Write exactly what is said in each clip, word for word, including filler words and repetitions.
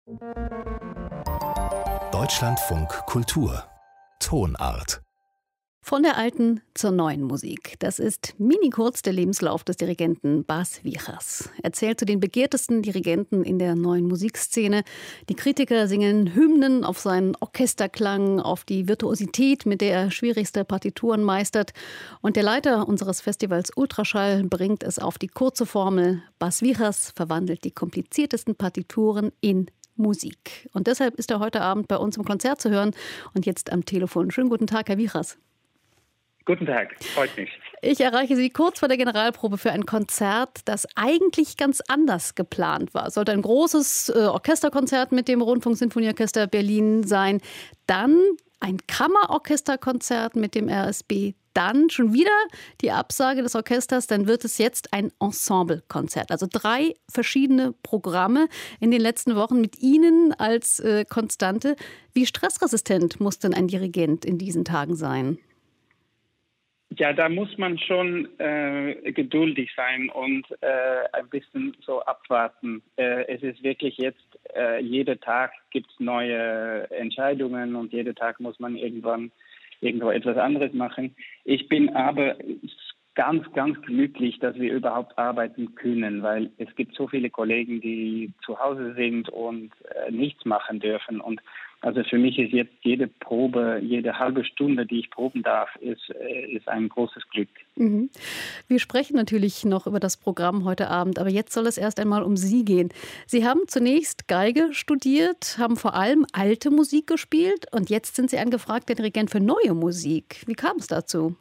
Deutschlandfunk Kultur Tonart. Von der alten zur neuen Musik. Das ist mini-kurz der Lebenslauf des Dirigenten Bas Vijas. Er zählt zu den begehrtesten Dirigenten in der neuen Musikszene. Die Kritiker singen Hymnen auf seinen Orchesterklang, auf die Virtuosität, mit der er schwierigste Partituren meistert. Und der Leiter unseres Festivals Ultraschall bringt es auf die kurze Formel: Bas Vijas verwandelt die kompliziertesten Partituren in Musik. Und deshalb ist er heute Abend bei uns im Konzert zu hören und jetzt am Telefon. Schönen guten Tag, Herr Vijas. Guten Tag, freut mich. Ich erreiche Sie kurz vor der Generalprobe für ein Konzert, das eigentlich ganz anders geplant war. Es sollte ein großes äh, Orchesterkonzert mit dem Rundfunksinfonieorchester Berlin sein. Dann ein Kammerorchesterkonzert mit dem R S B. Dann schon wieder die Absage des Orchesters. Dann wird es jetzt ein Ensemblekonzert. Also drei verschiedene Programme in den letzten Wochen mit Ihnen als äh, Konstante. Wie stressresistent muss denn ein Dirigent in diesen Tagen sein? Ja, da muss man schon äh, geduldig sein und äh, ein bisschen so abwarten. Äh, es ist wirklich jetzt, äh, jeden Tag gibt es neue Entscheidungen und jeden Tag muss man irgendwann irgendwo etwas anderes machen. Ich bin aber ganz, ganz glücklich, dass wir überhaupt arbeiten können, weil es gibt so viele Kollegen, die zu Hause sind und äh, nichts machen dürfen. Und also für mich ist jetzt jede Probe, jede halbe Stunde, die ich proben darf, ist, ist ein großes Glück. Mhm. Wir sprechen natürlich noch über das Programm heute Abend, aber jetzt soll es erst einmal um Sie gehen. Sie haben zunächst Geige studiert, haben vor allem alte Musik gespielt und jetzt sind Sie ein gefragter Dirigent für neue Musik. Wie kam es dazu?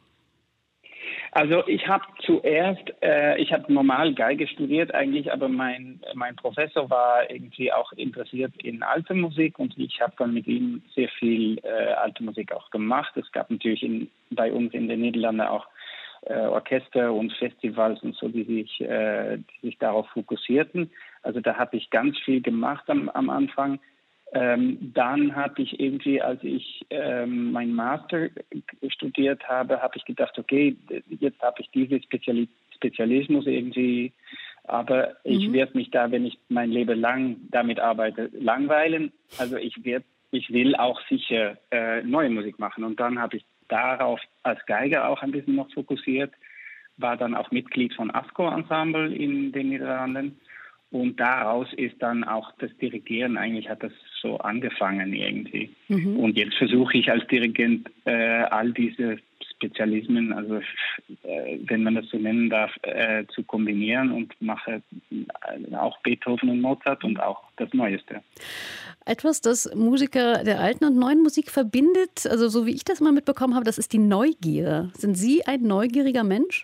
Also ich habe zuerst, äh, ich habe normal Geige studiert eigentlich, aber mein mein Professor war irgendwie auch interessiert in alte Musik und ich habe dann mit ihm sehr viel äh, alte Musik auch gemacht. Es gab natürlich in, bei uns in den Niederlanden auch äh, Orchester und Festivals und so, die sich, äh, die sich darauf fokussierten. Also da habe ich ganz viel gemacht am, am Anfang. Ähm, dann habe ich irgendwie, als ich ähm, meinen Master studiert habe, habe ich gedacht, okay, jetzt habe ich diesen Speziali- Spezialismus irgendwie, aber mhm. ich werde mich da, wenn ich mein Leben lang damit arbeite, langweilen. Also ich werd, ich will auch sicher äh, neue Musik machen. Und dann habe ich darauf als Geiger auch ein bisschen noch fokussiert, war dann auch Mitglied von ASCO Ensemble in den Niederlanden. Und daraus ist dann auch das Dirigieren, eigentlich hat das so angefangen irgendwie. Mhm. Und jetzt versuche ich als Dirigent äh, all diese Spezialismen, also äh, wenn man das so nennen darf, äh, zu kombinieren und mache äh, auch Beethoven und Mozart und auch das Neueste. Etwas, das Musiker der alten und neuen Musik verbindet, also so wie ich das mal mitbekommen habe, das ist die Neugier. Sind Sie ein neugieriger Mensch?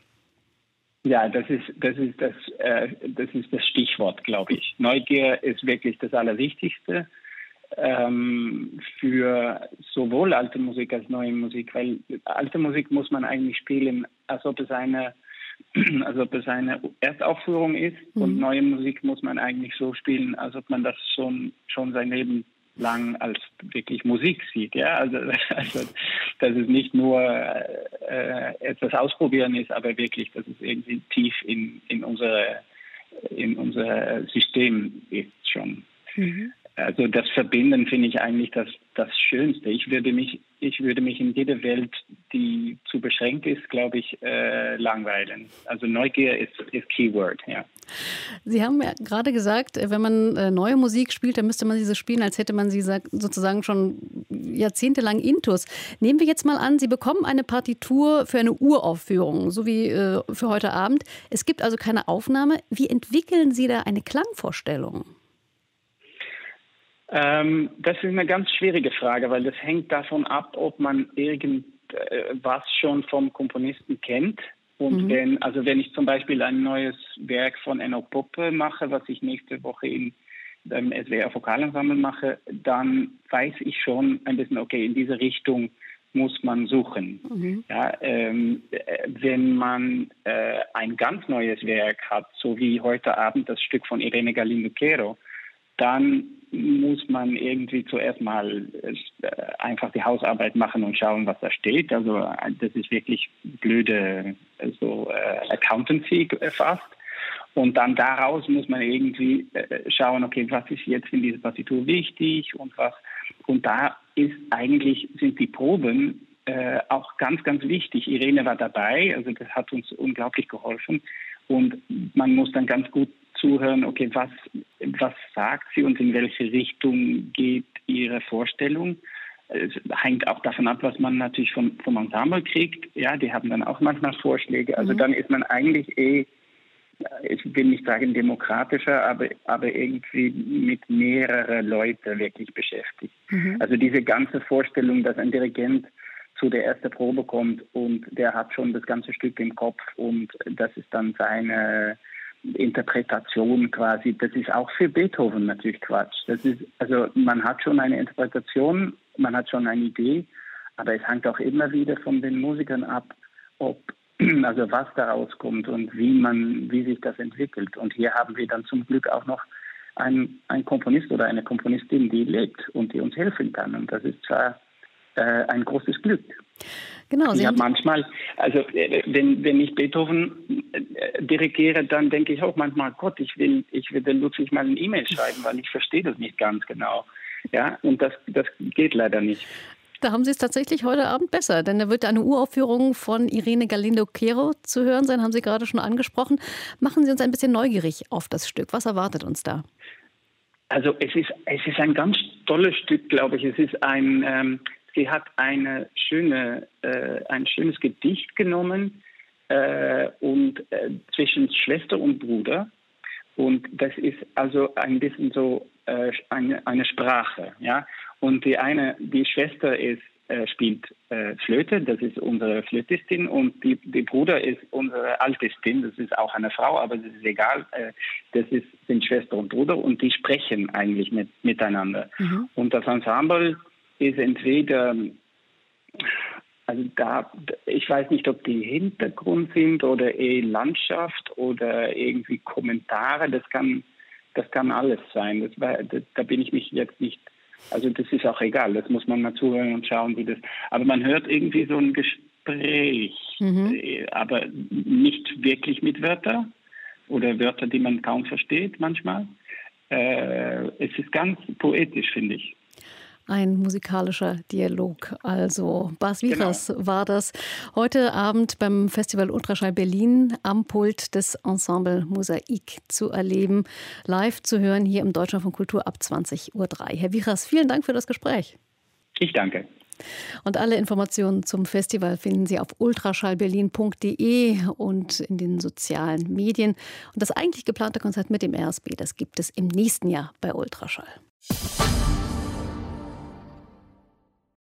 Ja, das ist das ist das äh, das ist das Stichwort, glaube ich. Neugier ist wirklich das Allerwichtigste ähm, für sowohl alte Musik als neue Musik, weil alte Musik muss man eigentlich spielen, als ob es eine als ob es eine Erstaufführung ist, mhm. und neue Musik muss man eigentlich so spielen, als ob man das schon schon sein Leben lang als wirklich Musik sieht, ja, also, also dass es nicht nur äh, etwas ausprobieren ist, aber wirklich, dass es irgendwie tief in in unsere in unser System ist schon. Mhm. Also das Verbinden finde ich eigentlich das das Schönste. Ich würde mich ich würde mich in jeder Welt, die zu beschränkt ist, glaube ich, äh, langweilen. Also Neugier ist ist Keyword, ja. Sie haben ja gerade gesagt, wenn man äh, neue Musik spielt, dann müsste man sie so spielen, als hätte man sie sozusagen schon jahrzehntelang intus. Nehmen wir jetzt mal an, Sie bekommen eine Partitur für eine Uraufführung, so wie äh, für heute Abend. Es gibt also keine Aufnahme. Wie entwickeln Sie da eine Klangvorstellung? Ähm, das ist eine ganz schwierige Frage, weil das hängt davon ab, ob man irgendwas schon vom Komponisten kennt. Und mhm. wenn, also wenn ich zum Beispiel ein neues Werk von Enno Poppe mache, was ich nächste Woche in beim S W R Vokalensemble mache, dann weiß ich schon ein bisschen, okay, in diese Richtung muss man suchen. Mhm. Ja, ähm, wenn man äh, ein ganz neues Werk hat, so wie heute Abend das Stück von Irene Galindo-Quero, dann muss man irgendwie zuerst mal äh, einfach die Hausarbeit machen und schauen, was da steht. Also das ist wirklich blöde, also äh, Accountancy fast. Und dann daraus muss man irgendwie äh, schauen, okay, was ist jetzt in dieser Partitur wichtig und was. Und da ist eigentlich, sind die Proben äh, auch ganz, ganz wichtig. Irene war dabei, also das hat uns unglaublich geholfen. Und man muss dann ganz gut zuhören, okay, was, was sagt sie und in welche Richtung geht ihre Vorstellung. Es hängt auch davon ab, was man natürlich vom, vom Ensemble kriegt. Ja, die haben dann auch manchmal Vorschläge. Also mhm. dann ist man eigentlich eh, ich will nicht sagen demokratischer, aber, aber irgendwie mit mehreren Leuten wirklich beschäftigt. Mhm. Also diese ganze Vorstellung, dass ein Dirigent zu der ersten Probe kommt und der hat schon das ganze Stück im Kopf und das ist dann seine Interpretation quasi, das ist auch für Beethoven natürlich Quatsch. Das ist, also man hat schon eine Interpretation, man hat schon eine Idee, aber es hängt auch immer wieder von den Musikern ab, ob, also was daraus kommt und wie man, wie sich das entwickelt. Und hier haben wir dann zum Glück auch noch einen, einen Komponist oder eine Komponistin, die lebt und die uns helfen kann. Und das ist zwar äh, ein großes Glück. Genau, ich habe manchmal, also äh, wenn, wenn ich Beethoven äh, dirigiere, dann denke ich auch manchmal, Gott, ich will, ich will den Ludwig mal eine E-Mail schreiben, weil ich verstehe das nicht ganz genau. Ja, und das, das geht leider nicht. Da haben Sie es tatsächlich heute Abend besser, denn da wird eine Uraufführung von Irene Galindo-Quero zu hören sein, haben Sie gerade schon angesprochen. Machen Sie uns ein bisschen neugierig auf das Stück. Was erwartet uns da? Also es ist, es ist ein ganz tolles Stück, glaube ich. Es ist ein, ähm, sie hat eine schöne, äh, ein schönes Gedicht genommen äh, und äh, zwischen Schwester und Bruder. Und das ist also ein bisschen so äh, eine, eine Sprache, ja. Und die eine, die Schwester ist, äh, spielt äh, Flöte, das ist unsere Flötistin, und die, die Bruder ist unsere Altistin, das ist auch eine Frau, aber das ist egal. Äh, das ist, sind Schwester und Bruder und die sprechen eigentlich mit, miteinander. Mhm. Und das Ensemble ist entweder, also da, ich weiß nicht, ob die Hintergrund sind oder eher Landschaft oder irgendwie Kommentare, das kann, das kann alles sein. Das war, das, da bin ich mich jetzt nicht. Also das ist auch egal, das muss man mal zuhören und schauen, wie das... Aber man hört irgendwie so ein Gespräch, mhm. aber nicht wirklich mit Wörtern oder Wörter, die man kaum versteht manchmal. Äh, es ist ganz poetisch, finde ich. Ein musikalischer Dialog. Also Bas Wichers genau. war das heute Abend beim Festival Ultraschall Berlin am Pult des Ensemble Mosaik zu erleben, live zu hören hier im Deutschlandfunk Kultur ab zwanzig Uhr drei. Herr Wichers, vielen Dank für das Gespräch. Ich danke. Und alle Informationen zum Festival finden Sie auf ultraschallberlin punkt de und in den sozialen Medien. Und das eigentlich geplante Konzert mit dem R S B, das gibt es im nächsten Jahr bei Ultraschall.